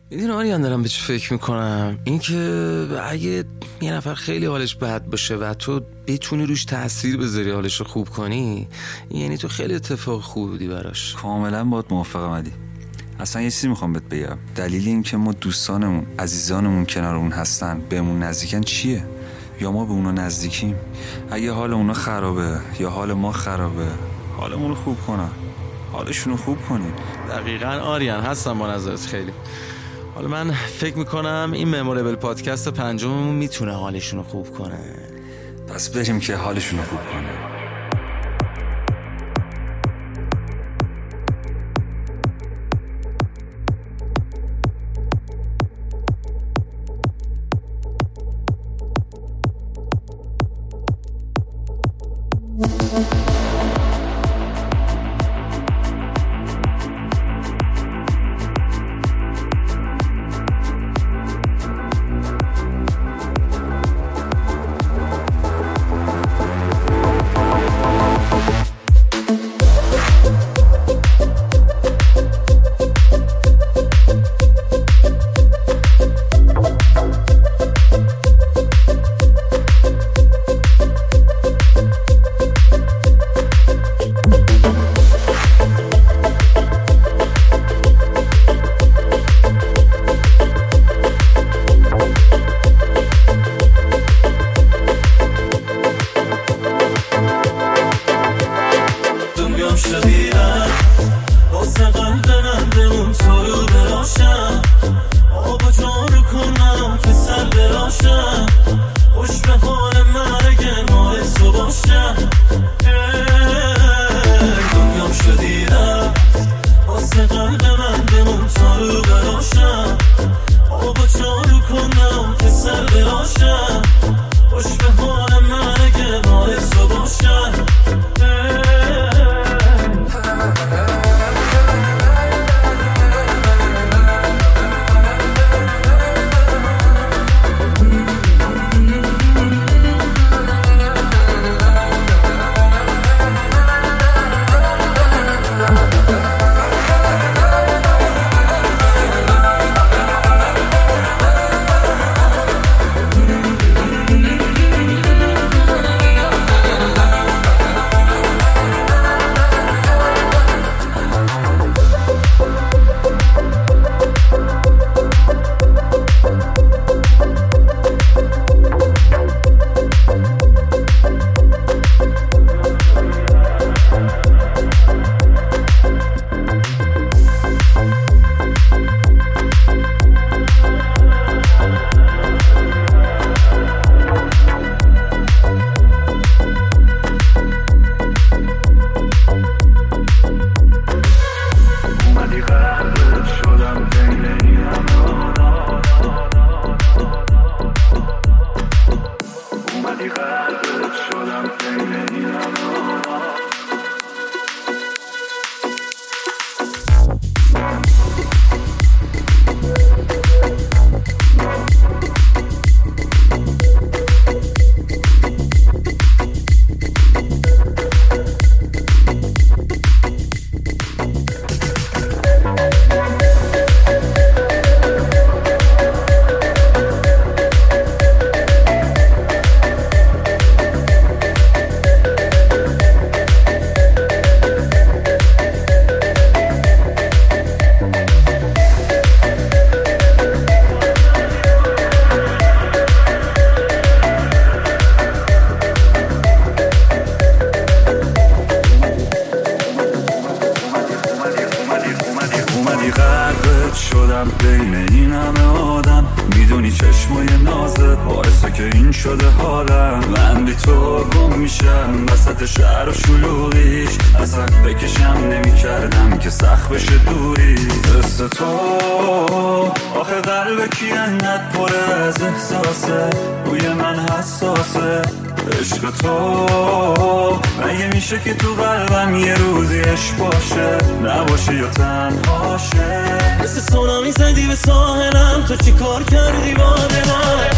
میدونی آریان دارم به چی فکر میکنم؟ این که اگه یه نفر خیلی حالش بد باشه و تو بتونی روش تأثیر بذاری حالش رو خوب کنی، یعنی تو خیلی اتفاق خوبی بودی براش. کاملا باهات موافقم علی. اصلا یه چیزی میخوام بهت بگم. دلیل این که ما دوستانمون، عزیزانمون کنارمون هستن، بهمون نزدیکن چیه؟ یا ما به اونا نزدیکیم؟ اگه حال اونا خرابه یا حال ما خرابه، حالمون رو خوب کنن، حالشون رو خوب کنیم. دقیقاً آریان، هستم با نظرت خیلی. حالا من فکر میکنم این مموریبل پادکست 5 میتونه حالشون رو خوب کنه. پس بریم که حالشون رو خوب کنه. بین این همه آدم، میدونی چشمای نازت باعثه که این شده حالم. من بی تو گم میشم وسط شهر و شلوغیش، اصلا بکشم نمی کردم که سخت بشه دوری. دست تو آخه قلب کی انقدر پره از احساسه، روی من حساسه. عشق تو مگه میشه که تو قلبم یه روزی عشق باشه، نباشه یا تنهاشه. مثل سونامی زدی به ساحلم، تو چی کار کردی با دلم؟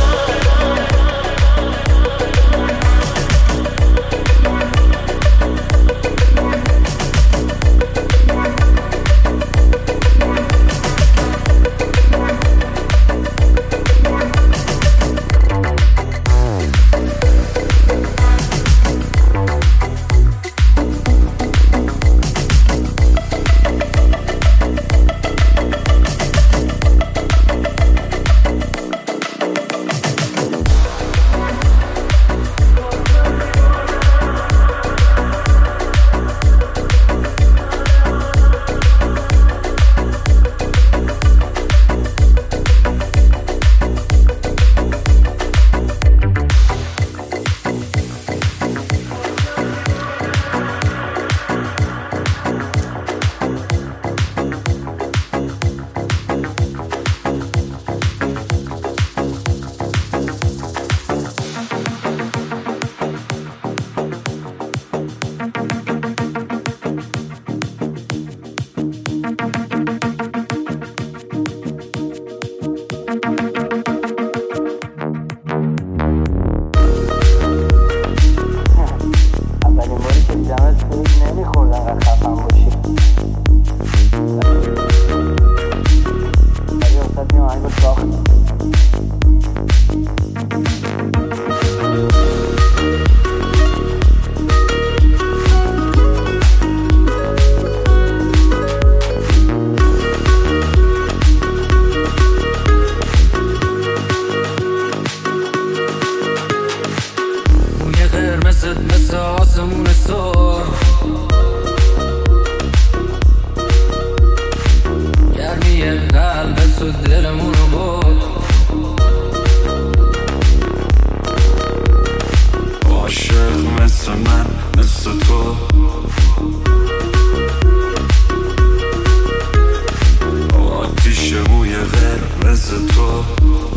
تو دلمونو برد. عاشق مثل من مثل تو، آتیش موی قرمز تو.